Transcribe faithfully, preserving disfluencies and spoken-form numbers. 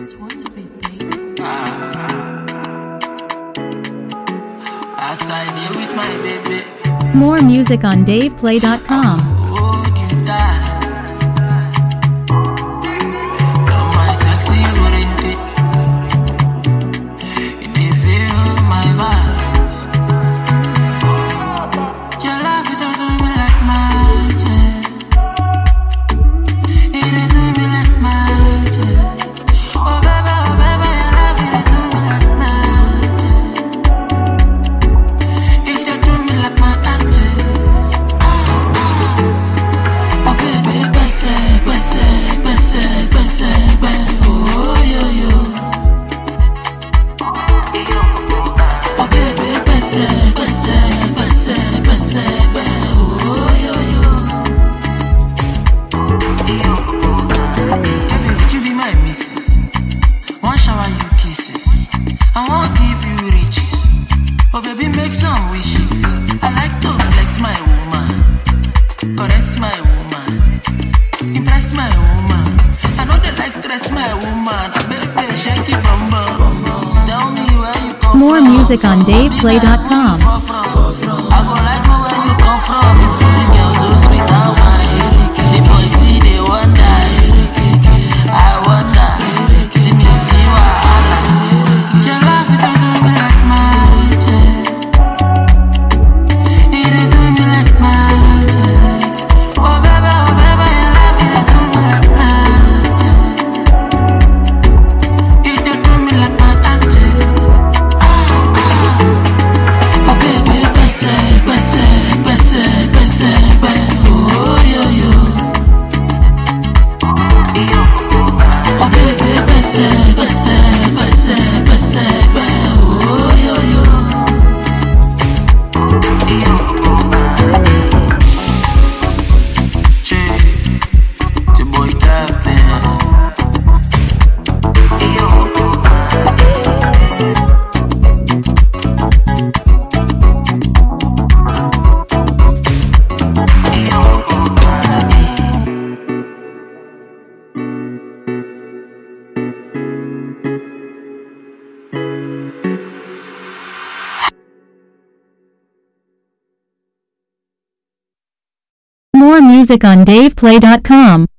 It's wanna be dating. Ah. As I deal with my baby. More music on dave play dot com. Hold you tight. You're my sexy oriented. You dey feel my vibes. Your love it does me like magic. It dey do me like magic. Oh baby, oh baby, your love it dey do me like magic. It dey do me like magic. Oh baby, gbese, gbese, gbese, gbese, gbe. Oh yo yo. Oh baby, gbese, gbese, gbese, gbese, gbe. Oh yo yo. Baby, would you be my missus? One shower you kisses, I won't give you riches. Oh baby, make some wishes. I like to flex my woman, caress my woman, impress my woman. I know they like stress my woman. I baby, shake it, bum bum. Tell me where you come More from. music on dave play dot com. I go like me where you come from. You feel the girl so sweet and fine. The boy see they wonder. I wonder. See me see wahala. Your love it dey do me like magic. It dey do me like magic. Oh baby, oh baby, your love it dey do me like magic. It dey do me like magic. Oh baby, gbese, gbese, gbese, gbese, gbe. Oh yo yo. Oh baby, gbese, gbese, gbese, gbese, gbe. Oh yo yo. Che, the boy captain. More music on dave play dot com.